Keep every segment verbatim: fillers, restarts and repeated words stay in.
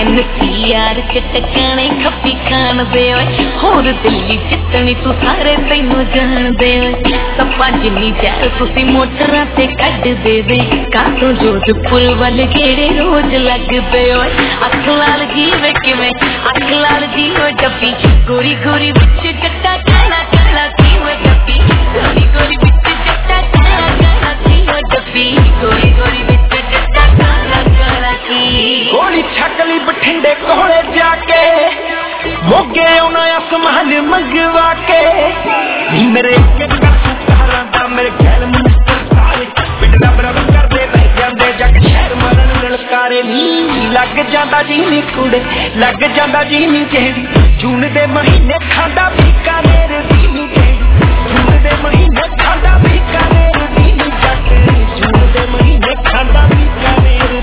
यार चटकाने खप्पी खान दे होर दिल्ली जितनी तू सारे तैनू जान दे सप्पा जिन्नी चैर तुसी मोटरां ते कढ दे वे कातों जोधपुर वाल गेड़े रोज लगदे अख लाल जी वे किवें अख लाल जी ओ डब्बी गोरी गोरी विच जट्टा काला काला सी ओ डब्बी गोरी गोरी विच जट्टा काला काला सी ओ डब्बी गोरी गोरी विच जट्टा काला काला सी गोली छकली बठिंडे कोले जाके मोगे उन्हें आसमान मंगवा के मेरे मेरे गैर मिनिस्टर सारे पिंडा बराबर कर दे बह जाते जग शहर मरन ललकारे लग जाता जी नी कुड़े लग जाता जी नी जेड़ी जून दे महीने खांदा फीका मेरे दी नी जेड़ी जून दे महीने खांदा फीका मेरे दी नी जग जून दे महीने खांदा फीका मेरे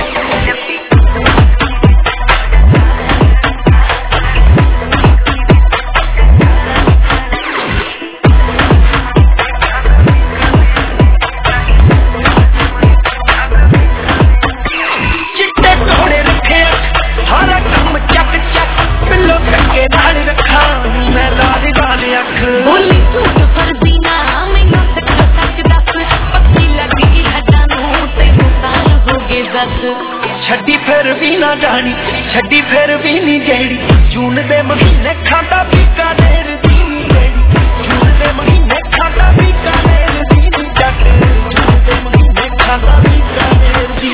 छड्डी फिर भी ना जानी छड्डी फिर भी नहीं जेड़ी जून दे महीने खांदा फीका नेर दी नी जेड़ी जून दे महीने खांदा फीका नेर दी नी जट जून दे महीने खांदा फीका नेर दी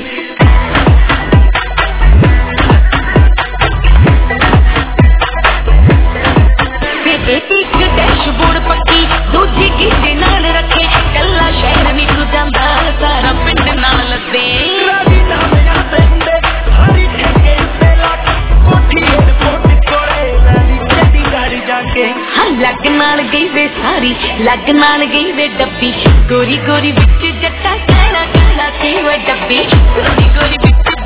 एक डैशबोर्ड पक्की दूजी गिजे नाल रखे कल्ला शहर नी तू जांदा सारा पिंड नाल दे लग नाल गई वे सारी लग नाल गई वे डब्बी गोरी गोरी विच जट्टा काला काला सी वे डब्बी गोरी गोरी विच